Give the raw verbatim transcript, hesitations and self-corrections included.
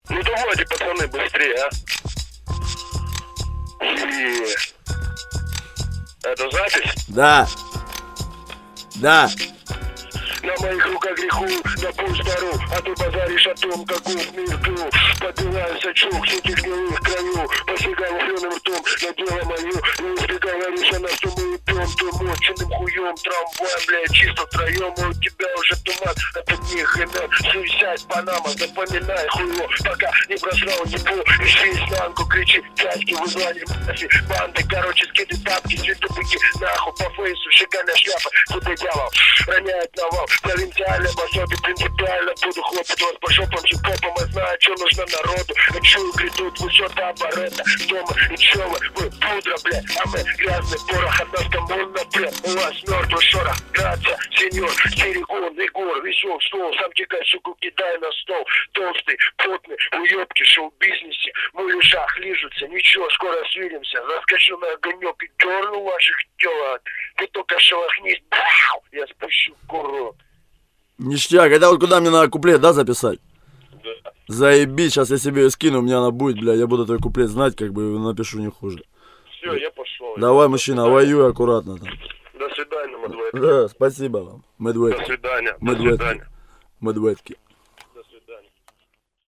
Ну давайте, пацаны, быстрее, а. И... Это запись? Да. Да. На моих руках греху, да пусть дару, а ты базаришь о том, каков мир пью. Подбиваемся чух всяких гнилых краю, посягал фленым ртом на дело мое. И если говоришь о нас, что мы пьем, то моченым хуем, трамваем, блядь, чисто втроем. И у тебя уже туман, это ни хрена. Суисайд, Панама, запоминай хуйло, пока не просрал его. И шесть нанку кричи, дядьки в углане, банды, короче, скиды тапки, цветобыки, нахуй по фейсу, шикарная шляпа, куда дьявол роняет навал. Провинциально, пособие принципиально, буду хлопать вас по шопам, хип-хопом, я знаю, что нужно народу. А чую, грядут высоты оборота, дома и чё вы, вы пудра, блядь, а мы грязный порох, от нас коммунно, блядь, у вас мертвый шорох, грация, сеньор, Серегон, Егор, весел стол, сам тягай, суку, кидай на стол, толстый, плотный, уёбки, шоу-бизнесе, мы в ушах лижутся, ничего, скоро свидимся, заскочу на огонек и дерну ваших телок, ты только шелохнись, бау, я спущу курок. Ништяк, это вот куда мне надо куплет, да, записать? Да. Заебись, сейчас я себе ее скину, у меня она будет, бля, я буду твой куплет знать, как бы напишу не хуже. Все, я пошел. Давай, мужчина, воюй аккуратно там. До свидания, Медведки. Да, спасибо вам. Медведки. До свидания. До Медведки. свидания. Медведки.